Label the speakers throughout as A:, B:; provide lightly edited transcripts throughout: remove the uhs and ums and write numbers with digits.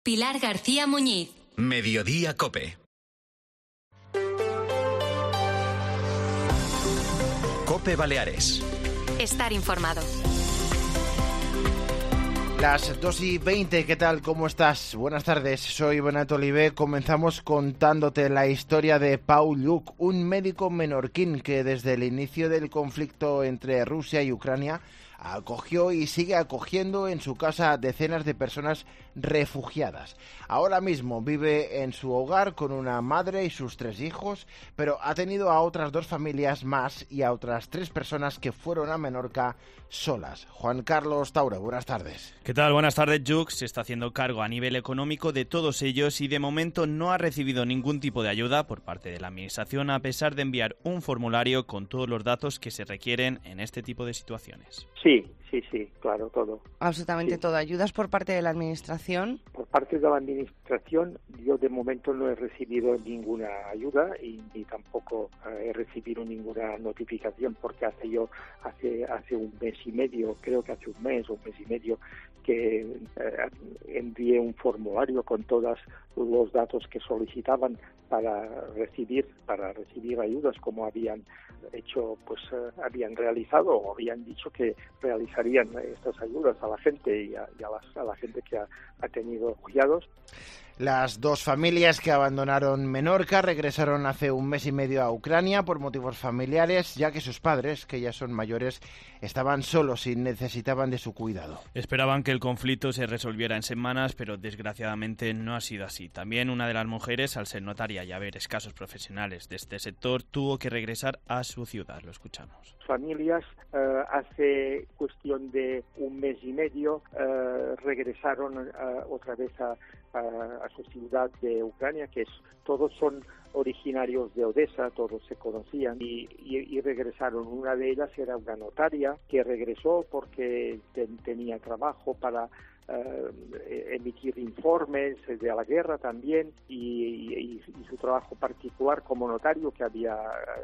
A: Pilar García Muñiz.
B: Mediodía COPE. COPE Baleares.
A: Estar informado.
C: Las 2:20, ¿qué tal? ¿Cómo estás? Buenas tardes, soy Benato Olivé. Comenzamos contándote la historia de Pau Lluch, un médico menorquín que desde el inicio del conflicto entre Rusia y Ucrania acogió y sigue acogiendo en su casa a decenas de personas refugiadas. Ahora mismo vive en su hogar con una madre y sus 3 hijos, pero ha tenido a otras 2 familias más y a otras 3 personas que fueron a Menorca solas. Juan Carlos Taure, buenas tardes.
D: ¿Qué tal? Buenas tardes. Lluch se está haciendo cargo a nivel económico de todos ellos y de momento no ha recibido ningún tipo de ayuda por parte de la administración, a pesar de enviar un formulario con todos los datos que se requieren en este tipo de situaciones.
E: Sí, claro, todo.
F: Absolutamente todo. ¿Ayudas por parte de la administración?
E: Por parte de la administración, yo de momento no he recibido ninguna ayuda y ni tampoco he recibido ninguna notificación, porque hace un mes y medio, creo que hace un mes y medio, que envié un formulario con todos los datos que solicitaban para recibir ayudas, como habían hecho, habían realizado o habían dicho que realizarían estas ayudas a la gente y a la gente que ha tenido refugiados.
C: Las 2 familias que abandonaron Menorca regresaron hace un mes y medio a Ucrania por motivos familiares, ya que sus padres, que ya son mayores, estaban solos y necesitaban de su cuidado.
D: Esperaban que el conflicto se resolviera en semanas, pero desgraciadamente no ha sido así. También una de las mujeres, al ser notaria y haber escasos profesionales de este sector, tuvo que regresar a su ciudad. Lo escuchamos.
E: Familias hace cuestión de un mes y medio regresaron otra vez a su ciudad de Ucrania, todos son originarios de Odessa, todos se conocían y regresaron. Una de ellas era una notaria que regresó porque tenía trabajo para emitir informes de la guerra también y su trabajo particular como notario, que había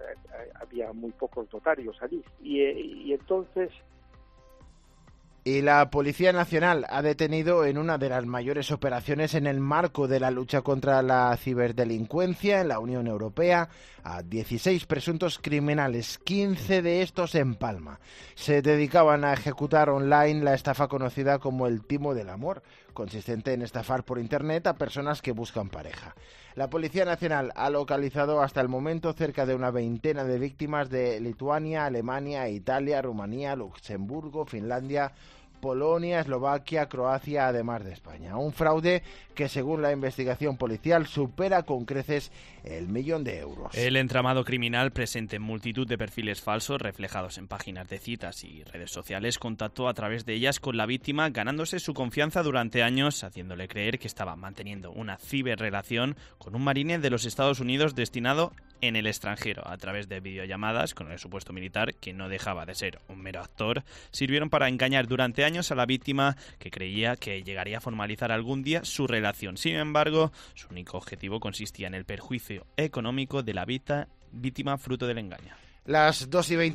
E: muy pocos notarios allí. Y entonces...
C: Y la Policía Nacional ha detenido en una de las mayores operaciones en el marco de la lucha contra la ciberdelincuencia en la Unión Europea a 16 presuntos criminales, 15 de estos en Palma. Se dedicaban a ejecutar online la estafa conocida como el timo del amor, consistente en estafar por internet a personas que buscan pareja. La Policía Nacional ha localizado hasta el momento cerca de una veintena de víctimas de Lituania, Alemania, Italia, Rumanía, Luxemburgo, Finlandia, Polonia, Eslovaquia, Croacia, además de España. Un fraude que, según la investigación policial, supera con creces el 1.000.000 de euros.
D: El entramado criminal, presente en multitud de perfiles falsos reflejados en páginas de citas y redes sociales, contactó a través de ellas con la víctima, ganándose su confianza durante años, haciéndole creer que estaba manteniendo una ciberrelación con un marine de los Estados Unidos destinado en el extranjero. A través de videollamadas con el supuesto militar, que no dejaba de ser un mero actor, sirvieron para engañar durante años a la víctima, que creía que llegaría a formalizar algún día su relación. Sin embargo, su único objetivo consistía en el perjuicio económico de la víctima fruto del engaño.
C: Las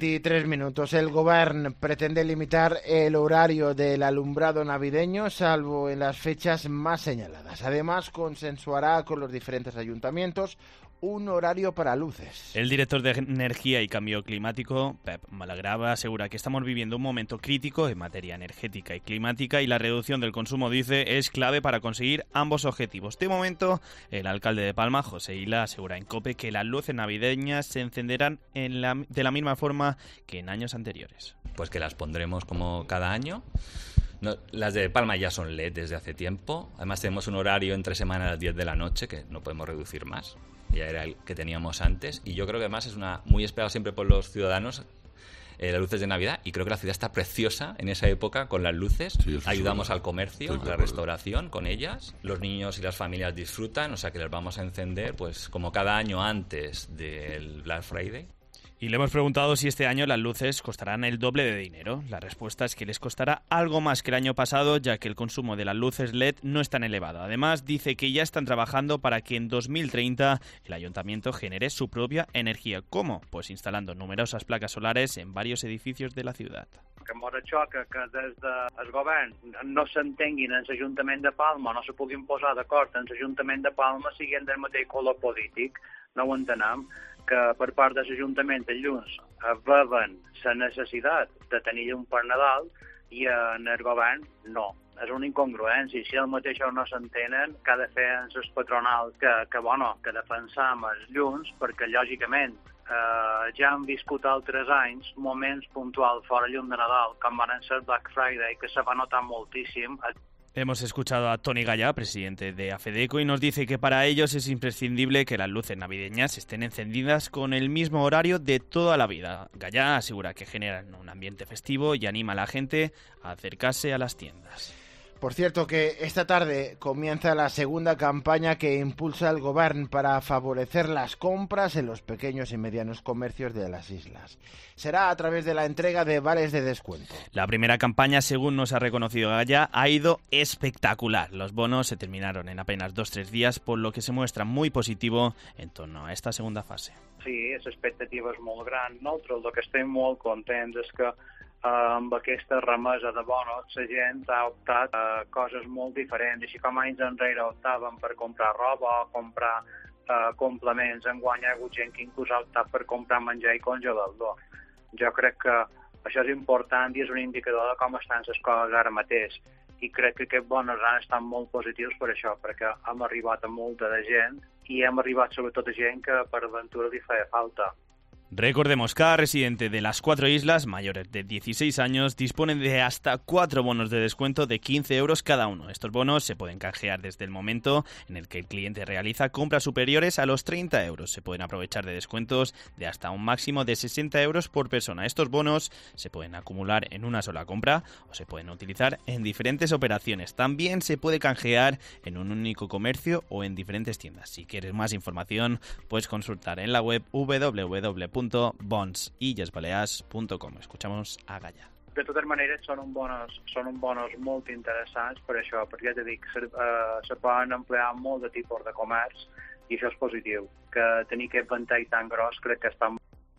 C: 2:23. El Govern pretende limitar el horario del alumbrado navideño, salvo en las fechas más señaladas. Además, consensuará con los diferentes ayuntamientos un horario para luces.
D: El director de Energía y Cambio Climático, Pep Malagrava, asegura que estamos viviendo un momento crítico en materia energética y climática y la reducción del consumo, dice, es clave para conseguir ambos objetivos. De momento, el alcalde de Palma, José Ila, asegura en COPE que las luces navideñas se encenderán de la misma forma que en años anteriores.
G: Pues que las pondremos como cada año. No, las de Palma ya son LED desde hace tiempo. Además tenemos un horario entre semana a las 10 de la noche que no podemos reducir más. Ya era el que teníamos antes. Y yo creo que además es muy esperado siempre por los ciudadanos las luces de Navidad. Y creo que la ciudad está preciosa en esa época con las luces. Sí, ayudamos al comercio, a la restauración con ellas. Los niños y las familias disfrutan, o sea que las vamos a encender pues como cada año antes del Black Friday.
D: Y le hemos preguntado si este año las luces costarán el doble de dinero. La respuesta es que les costará algo más que el año pasado, ya que el consumo de las luces LED no es tan elevado. Además, dice que ya están trabajando para que en 2030 el ayuntamiento genere su propia energía. ¿Cómo? Pues instalando numerosas placas solares en varios edificios de la ciudad.
H: que mos xoca que des del govern no s'entenguin en l'Ajuntament de Palma, no se puguin posar d'acord en l'Ajuntament de Palma, siguin del mateix color polític. No ho entenem, que per part de l'Ajuntament en llums veuen la necessitat de tenir llum per Nadal i en el govern no. És una incongruència. Si el mateix no s'entenen, que ha de fer en les patronals que defensam els llums, perquè lògicament ja han viscut altres anys moments puntuals fora llum de Nadal, com van ser Black Friday, que se va notar moltíssim.
D: Hemos escuchado a Toni Gallà, presidente de AFEDECO, y nos dice que para ellos es imprescindible que las luces navideñas estén encendidas con el mismo horario de toda la vida. Gallà asegura que generan un ambiente festivo y anima a la gente a acercarse a las tiendas.
C: Por cierto que esta tarde comienza la segunda campaña que impulsa el Govern para favorecer las compras en los pequeños y medianos comercios de las islas. Será a través de la entrega de vales de descuento.
D: La primera campaña, según nos ha reconocido Gallà, ha ido espectacular. Los bonos se terminaron en apenas 2-3 días, por lo que se muestra muy positivo en torno a esta segunda fase.
H: Sí, l'expectativa és molt gran. Nosaltres el que estem molt contents és que amb aquesta remesa de bonos la gent ha optat a coses molt diferents. Així com anys enrere optaven per comprar roba o comprar complements, enguany hi ha hagut gent que inclús ha optat per comprar menjar i congelador. Jo crec que això és important i és un indicador de com estan les coses ara mateix. I crec que aquests bonos han estat molt positius per això, perquè hem arribat a molta de gent i hem arribat sobretot a gent que per aventura li feia falta.
D: Recordemos, cada residente de las 4 islas mayores de 16 años dispone de hasta 4 bonos de descuento de 15 euros cada uno. Estos bonos se pueden canjear desde el momento en el que el cliente realiza compras superiores a los 30 euros. Se pueden aprovechar de descuentos de hasta un máximo de 60 euros por persona. Estos bonos se pueden acumular en una sola compra o se pueden utilizar en diferentes operaciones. También se puede canjear en un único comercio o en diferentes tiendas. Si quieres más información, puedes consultar en la web www.bonsillesbalears.com. Escuchamos a Gallà.
H: De totes maneres, són uns bonos molt interessants per això, perquè ja t'he dit, se poden emplear molt de tipus de comerç i això és positiu. Que tenir aquest ventall tan gros crec que està...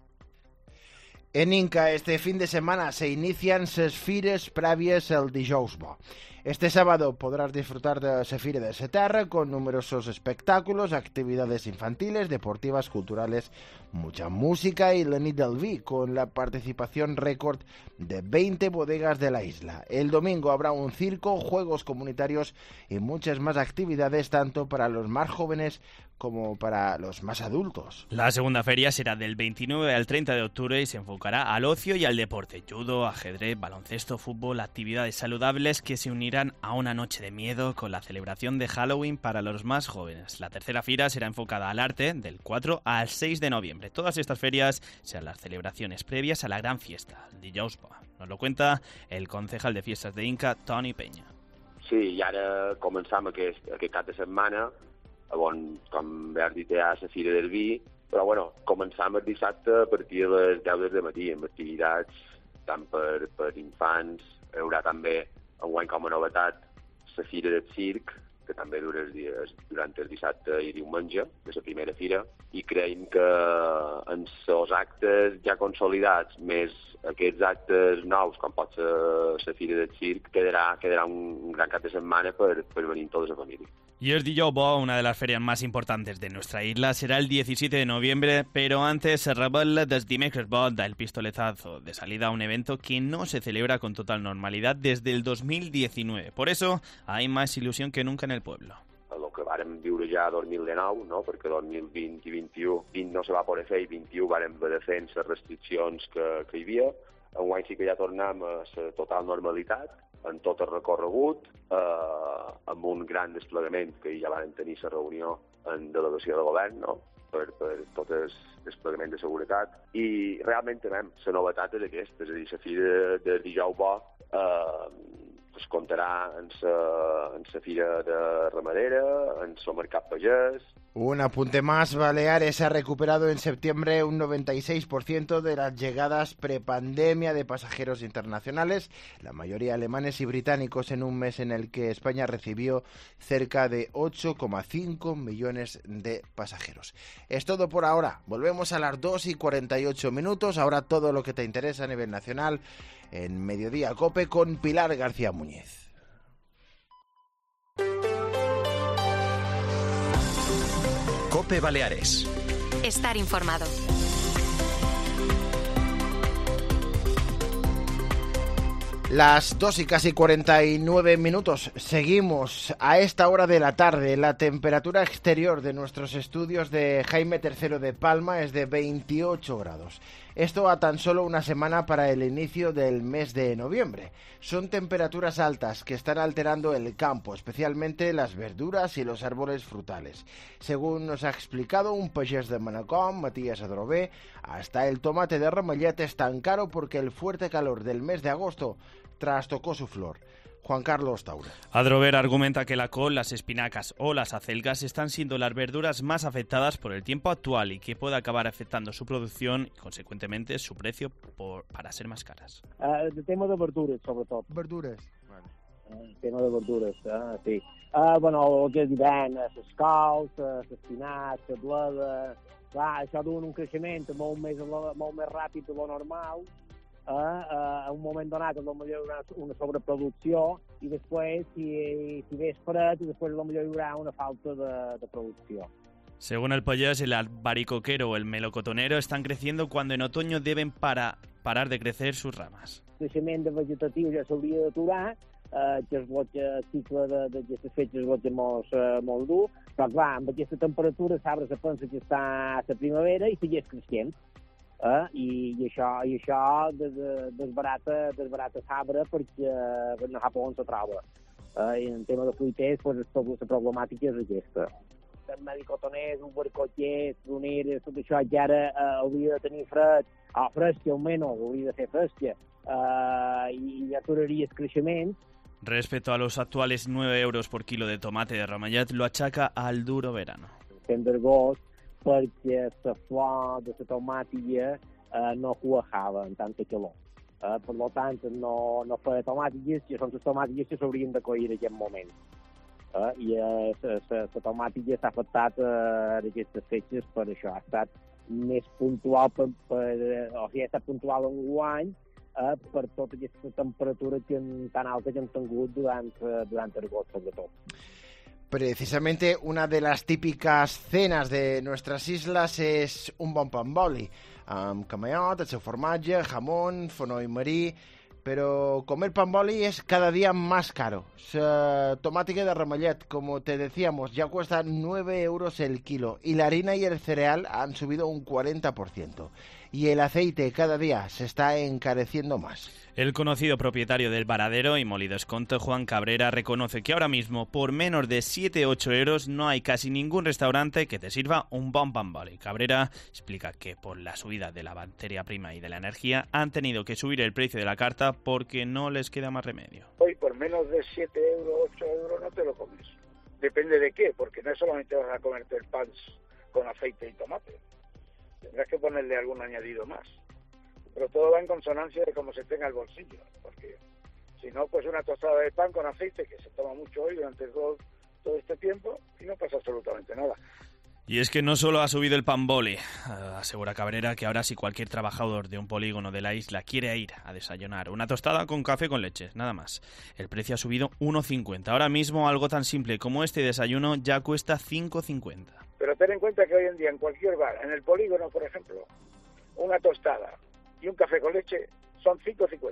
C: En Inca, este fin de semana se inician ses fires prèvies el dijous bo. Este sábado podrás disfrutar de la Fira de Seterra con numerosos espectáculos, actividades infantiles, deportivas, culturales, mucha música y la nit del vi, con la participación récord de 20 bodegas de la isla. El domingo habrá un circo, juegos comunitarios y muchas más actividades, tanto para los más jóvenes como para los más adultos.
D: La segunda feria será del 29 al 30 de octubre y se enfocará al ocio y al deporte. Judo, ajedrez, baloncesto, fútbol, actividades saludables que se unirán a una noche de miedo con la celebración de Halloween para los más jóvenes. La tercera fira será enfocada al arte del 4 al 6 de noviembre. Todas estas ferias serán las celebraciones previas a la gran fiesta, el dijous bo. Nos lo cuenta el concejal de fiestas de Inca, Toni Peña.
I: Sí, i ara començam aquest cap de setmana, on, com bé has dit, hi ha la Fira del Vi, però bueno, començam el dissabte a partir de les 10 del matí, amb activitats tant per infants. Hi haurà també, enguany com a novetat, la Fira del Circ, que també dura els dies durant el dissabte i diumenge, de la primera fira, i creiem que en els actes ja consolidats, més aquests actes nous, com pot ser la Fira del Circ, quedarà un gran cap de setmana per venir tota la família.
D: Y el dijous bo, una de las ferias más importantes de nuestra isla, será el 17 de noviembre, pero antes se revela des dimecres bo el pistoletazo de salida a un evento que no se celebra con total normalidad desde el 2019. Por eso hay más ilusión que nunca en el pueblo.
I: El que vàrem viure ja 2019, no? Perquè 2020 i 20 no se va poder fer i 21 vàrem haver de fer les restriccions que hi havia. Enguany sí que ja tornem a la total normalitat, en tot el recorregut, amb un gran desplegament, que ja vam tenir la reunió en delegació de govern, no? per tot el desplegament de seguretat. I realment també la novetat és aquesta, és a dir, la fira de dijous bo es comptarà en la Fira de Ramadera, en el Mercat Pagès.
C: Un apunte más, Baleares ha recuperado en septiembre un 96% de las llegadas prepandemia de pasajeros internacionales, la mayoría alemanes y británicos, en un mes en el que España recibió cerca de 8,5 millones de pasajeros. Es todo por ahora. Volvemos a las 2:48. Ahora todo lo que te interesa a nivel nacional en Mediodía COPE con Pilar García Muñiz.
B: COPE Baleares.
A: Estar informado.
C: Las 2:49. Seguimos a esta hora de la tarde. La temperatura exterior de nuestros estudios de Jaime III de Palma es de 28 grados. Esto a tan solo una semana para el inicio del mes de noviembre. Son temperaturas altas que están alterando el campo, especialmente las verduras y los árboles frutales. Según nos ha explicado un pagès de Manacor, Matías Adrover, hasta el tomate de Ramellet es tan caro porque el fuerte calor del mes de agosto trastocó su flor. Juan Carlos Taura.
D: Adrover argumenta que la col, las espinacas o las acelgas están siendo las verduras más afectadas por el tiempo actual y que puede acabar afectando su producción y, consecuentemente, su precio para ser más caras.
J: El tema de verdures, sobretot.
C: Verdures. Vale.
J: El tema de verdures, sí. Bueno, el que diran, les cols, l'espinac, la bleda... Clar, això duen un creixement molt més ràpid de lo normal. A un moment donat potser hi haurà una sobreproducció i després, si ves fred, després potser hi haurà una falta de producció.
D: Según el pagès, el albaricoquero o el melocotonero están creciendo cuando en otoño deben parar de crecer sus ramas.
J: El creixement vegetatiu ja s'hauria d'aturar, que el cicle d'aquestes fetges és molt dur, però clar, amb aquesta temperatura l'arbre se pensa que està a la primavera i segueix creixent. I això desbarata l'arbre perquè no sap on se troba. I en tema de fruiters, la problemàtica és aquesta. Els medicotoners, els barcotxers, troneres, tot això ja ara hauria de tenir fresca, almenys hauria de ser fresca, i aturaria el creixement.
D: Respecto a los actuales 9 euros por kilo de tomate de Ramellet, lo achaca al duro verano.
J: En d'agost, perquè la flor de la tomàtiga no cuajava en tanta calor. Per tant, no feia tomàtigues, i són les tomàtigues que s'haurien de coir en aquest moment. I la tomàtiga s'ha afectat en aquestes fetges per això. Ha estat més puntual, ha estat puntual enguany per tota aquesta temperatura tan alta que hem tingut durant l'agost, sobretot.
C: Precisamente una de las típicas cenas de nuestras islas es un bon pan boli, amb camellot, el seu formatge, jamón, fonoll marí, pero comer pan boli es cada día más caro. Tomàtica de Ramellet, como te decíamos, ya cuesta 9 euros el kilo y la harina y el cereal han subido un 40%. Y el aceite cada día se está encareciendo más.
D: El conocido propietario del Varadero y Molido Esconte, Juan Cabrera, reconoce que ahora mismo por menos de 7-8 euros no hay casi ningún restaurante que te sirva un bon pan boli. Cabrera explica que por la subida de la materia prima y de la energía han tenido que subir el precio de la carta porque no les queda más remedio.
K: Hoy por menos de 7 euros, 8 euros no te lo comes. Depende de qué, porque no solamente vas a comerte el pan con aceite y tomate. Tendrás que ponerle algún añadido más. Pero todo va en consonancia de cómo se tenga el bolsillo, porque si no, pues una tostada de pan con aceite, que se toma mucho hoy durante todo este tiempo, y no pasa absolutamente nada.
D: Y es que no solo ha subido el pan boli, asegura Cabrera que ahora si cualquier trabajador de un polígono de la isla quiere ir a desayunar una tostada con café con leche, nada más. El precio ha subido 1,50. Ahora mismo algo tan simple como este desayuno ya cuesta 5,50.
K: Pero ten en cuenta que hoy en día en cualquier bar, en el polígono por ejemplo, una tostada y un café con leche son 5,50.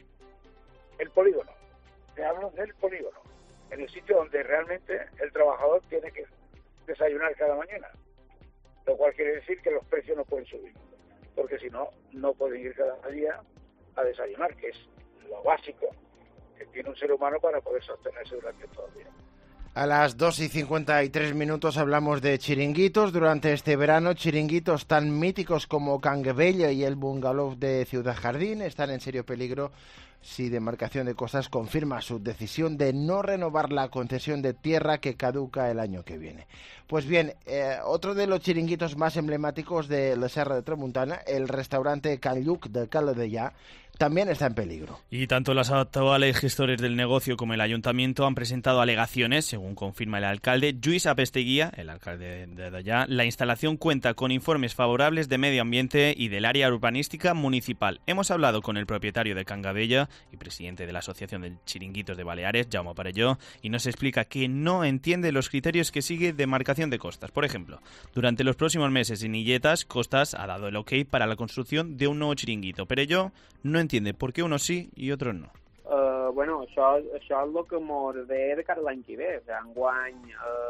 K: El polígono, te hablo del polígono, en el sitio donde realmente el trabajador tiene que desayunar cada mañana, lo cual quiere decir que los precios no pueden subir, porque si no, no pueden ir cada día a desayunar, que es lo básico que tiene un ser humano para poder sostenerse durante todo el día.
C: A las 2:53 hablamos de chiringuitos. Durante este verano, chiringuitos tan míticos como Canguebella y el Bungalow de Ciudad Jardín están en serio peligro si Demarcación de Costas confirma su decisión de no renovar la concesión de tierra que caduca el año que viene. Pues bien, otro de los chiringuitos más emblemáticos de la Serra de Tramuntana, el restaurante Can Lluc de Calella, también está en peligro.
D: Y tanto las actuales gestores del negocio como el ayuntamiento han presentado alegaciones, según confirma el alcalde Lluís Apesteguía, el alcalde de allá. La instalación cuenta con informes favorables de medio ambiente y del área urbanística municipal. Hemos hablado con el propietario de Can Gabella y presidente de la Asociación de Chiringuitos de Baleares, Jaume Parelló, y nos explica que no entiende los criterios que sigue Demarcación de Costas. Por ejemplo, durante los próximos meses en Illetas, Costas ha dado el ok para la construcción de un nuevo chiringuito. Parelló no entiende por qué unos sí i otros no.
L: Bueno, això és el que mos ve de cara a l'any que ve. Enguany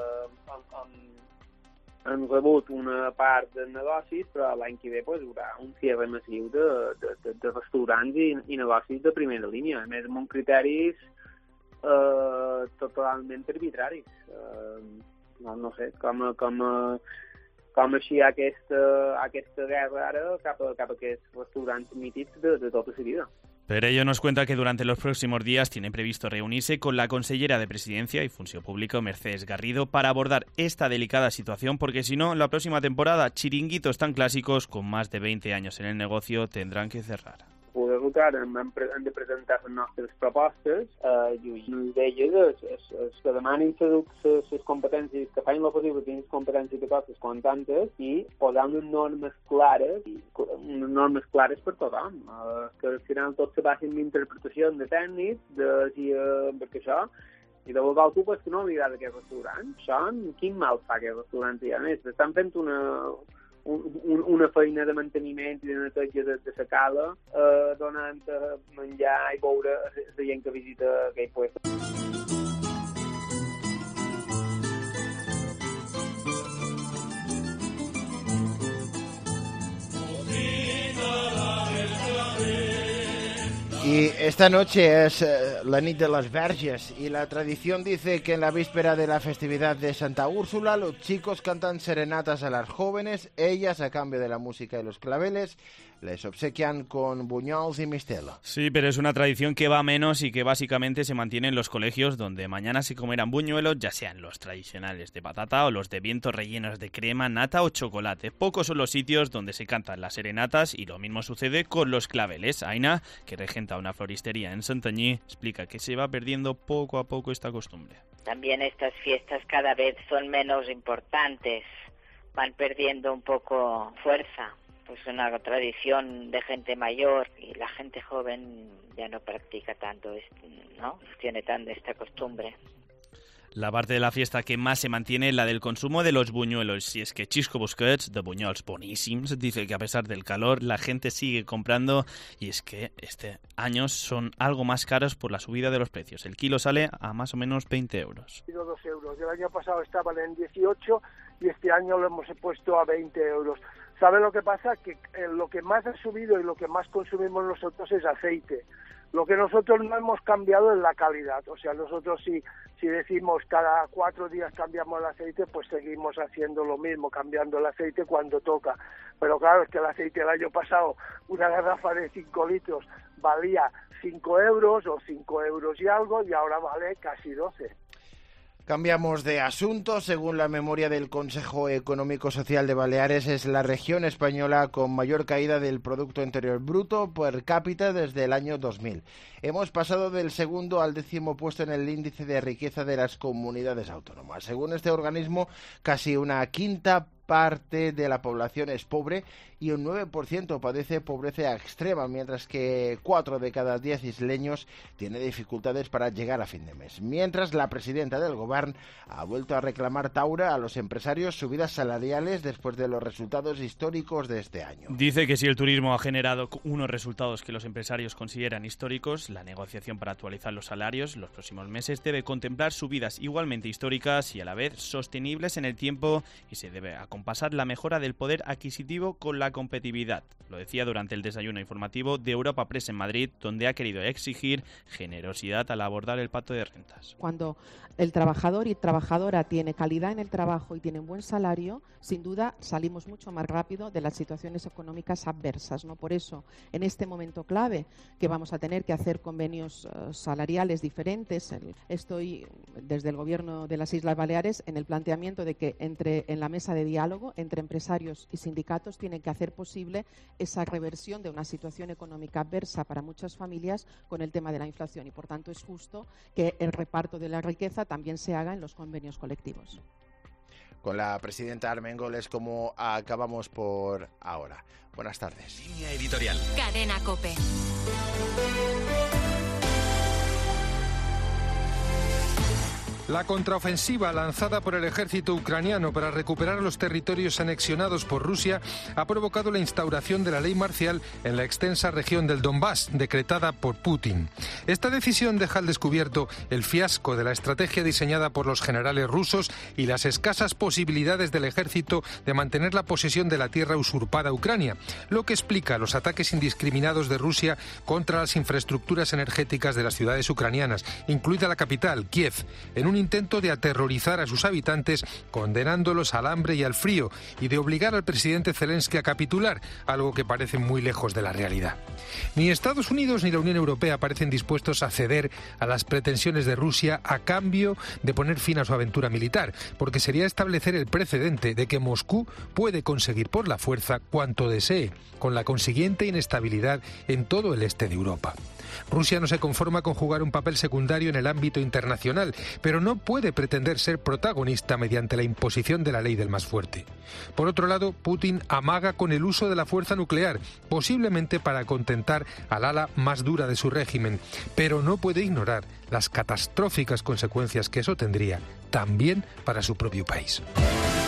L: hem rebut una part dels negocis, però l'any que ve pues, hi haurà un cierre massiu de restaurants i negocis de primera línia, a més amb uns criteris totalment arbitraris. No sé, com així aquesta guerra ara cap a aquests restaurants mítics de tota la vida.
D: Parelló nos cuenta que durante los próximos días tiene previsto reunirse con la consellera de Presidencia y Función Pública, Mercedes Garrido, para abordar esta delicada situación, porque si no, la próxima temporada, chiringuitos tan clásicos con más de 20 años en el negocio tendrán que cerrar.
L: Poder votar hem de presentar les nostres propostes i una d'elles és que demanin les competències, que facin el possible tenir les competències de coses comptantes i posar unes normes clares per tothom, que al final tot se basa en l'interpretació de tècnics, perquè això, i de vegades tu pues, que no oblidar d'aquest restaurant, això, quin mal fa aquest restaurant? I a més, estan fent una feina de manteniment i de neteja de la cala, donant menjar i beure a la gent que visita aquell lloc.
C: Y esta noche es la Nit de las Verges y la tradición dice que en la víspera de la festividad de Santa Úrsula los chicos cantan serenatas a las jóvenes, ellas a cambio de la música y los claveles les obsequian con buñols y mistela.
D: Sí, pero es una tradición que va a menos y que básicamente se mantiene en los colegios donde mañana se comerán buñuelos, ya sean los tradicionales de patata o los de viento rellenos de crema, nata o chocolate. Pocos son los sitios donde se cantan las serenatas y lo mismo sucede con los claveles. Aina, que regenta una floristería en Santanyí, explica que se va perdiendo poco a poco esta costumbre.
M: También estas fiestas cada vez son menos importantes, van perdiendo un poco fuerza. Pues una tradición de gente mayor y la gente joven ya no practica tanto, ¿no? Tiene tan esta costumbre.
D: La parte de la fiesta que más se mantiene es la del consumo de los buñuelos. Y es que Chisco Busquets, de buñuelos bonísimos, dice que a pesar del calor la gente sigue comprando y es que este año son algo más caros por la subida de los precios. El kilo sale a más o menos 20 euros.
K: 2 euros. El año pasado estaban en 18 y este año lo hemos puesto a 20 euros. ¿Sabe lo que pasa? Que lo que más ha subido y lo que más consumimos nosotros es aceite. Lo que nosotros no hemos cambiado es la calidad. O sea, nosotros si decimos cada 4 días cambiamos el aceite, pues seguimos haciendo lo mismo, cambiando el aceite cuando toca. Pero claro, es que el aceite el año pasado, una garrafa de 5 litros valía 5 euros o 5 euros y algo, y ahora vale casi 12.
C: Cambiamos de asunto. Según la memoria del Consejo Económico Social de Baleares, es la región española con mayor caída del Producto Interior Bruto per cápita desde el año 2000. Hemos pasado del segundo al 10º puesto en el índice de riqueza de las comunidades autónomas. Según este organismo, casi una quinta parte de la población es pobre y un 9% padece pobreza extrema, mientras que 4 de cada 10 isleños tiene dificultades para llegar a fin de mes. Mientras, la presidenta del Govern ha vuelto a reclamar Taura a los empresarios subidas salariales después de los resultados históricos de este año.
D: Dice que si el turismo ha generado unos resultados que los empresarios consideran históricos, la negociación para actualizar los salarios los próximos meses debe contemplar subidas igualmente históricas y a la vez sostenibles en el tiempo y se debe acompasar la mejora del poder adquisitivo con la competitividad. Lo decía durante el desayuno informativo de Europa Press en Madrid, donde ha querido exigir generosidad al abordar el pacto de rentas.
N: Cuando el trabajador y trabajadora tiene calidad en el trabajo y tiene un buen salario, sin duda salimos mucho más rápido de las situaciones económicas adversas, ¿no? Por eso, en este momento clave, que vamos a tener que hacer convenios salariales diferentes, estoy desde el Gobierno de las Islas Baleares en el planteamiento de que en la mesa de diálogo entre empresarios y sindicatos tienen que hacer posible esa reversión de una situación económica adversa para muchas familias con el tema de la inflación, y por tanto es justo que el reparto de la riqueza también se haga en los convenios colectivos.
C: Con la presidenta Armengol es como acabamos por ahora. Buenas tardes.
B: Línea editorial.
A: Cadena COPE.
O: La contraofensiva lanzada por el ejército ucraniano para recuperar los territorios anexionados por Rusia ha provocado la instauración de la ley marcial en la extensa región del Donbass, decretada por Putin. Esta decisión deja al descubierto el fiasco de la estrategia diseñada por los generales rusos y las escasas posibilidades del ejército de mantener la posesión de la tierra usurpada a Ucrania, lo que explica los ataques indiscriminados de Rusia contra las infraestructuras energéticas de las ciudades ucranianas, incluida la capital, Kiev, en un intento de aterrorizar a sus habitantes, condenándolos al hambre y al frío, y de obligar al presidente Zelensky a capitular, algo que parece muy lejos de la realidad. Ni Estados Unidos ni la Unión Europea parecen dispuestos a ceder a las pretensiones de Rusia a cambio de poner fin a su aventura militar, porque sería establecer el precedente de que Moscú puede conseguir por la fuerza cuanto desee, con la consiguiente inestabilidad en todo el este de Europa. Rusia no se conforma con jugar un papel secundario en el ámbito internacional, pero no puede pretender ser protagonista mediante la imposición de la ley del más fuerte. Por otro lado, Putin amaga con el uso de la fuerza nuclear, posiblemente para contentar al ala más dura de su régimen, pero no puede ignorar las catastróficas consecuencias que eso tendría también para su propio país.